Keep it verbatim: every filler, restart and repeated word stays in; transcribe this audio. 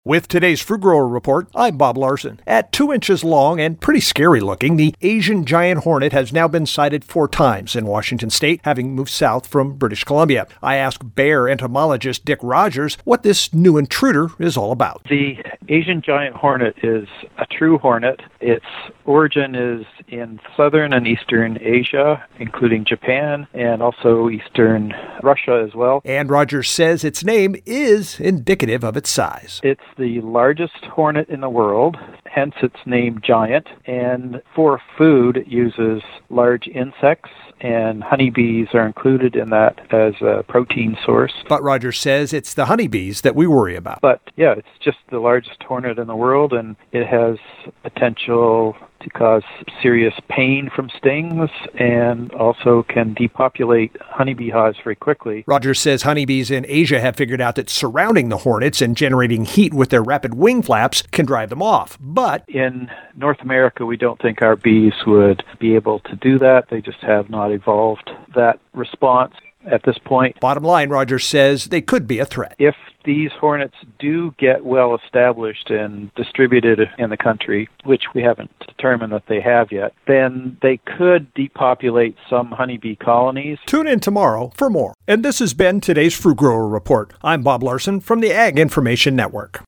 With today's Fruit Grower Report, I'm Bob Larson. At two inches long and pretty scary looking, the Asian giant hornet has now been sighted four times in Washington state, having moved south from British Columbia. I asked bear entomologist Dick Rogers what this new intruder is all about. The Asian giant hornet is a true hornet. Its origin is in southern and eastern Asia, including Japan and also eastern Russia as well. And Rogers says its name is indicative of its size. It's the largest hornet in the world, hence its name giant. And for food, it uses large insects, and honeybees are included in that as a protein source. But Rogers says it's the honeybees that we worry about. But yeah, it's just the largest hornet in the world, and it has potential to cause serious pain from stings and also can depopulate honeybee hives very quickly. Rogers says honeybees in Asia have figured out that surrounding the hornets and generating heat with their rapid wing flaps can drive them off. But in North America, we don't think our bees would be able to do that. They just have not evolved that response at this point. Bottom line, Rogers says they could be a threat. If these hornets do get well established and distributed in the country, which we haven't determined that they have yet, then they could depopulate some honeybee colonies. Tune in tomorrow for more. And this has been today's Fruit Grower Report. I'm Bob Larson from the Ag Information Network.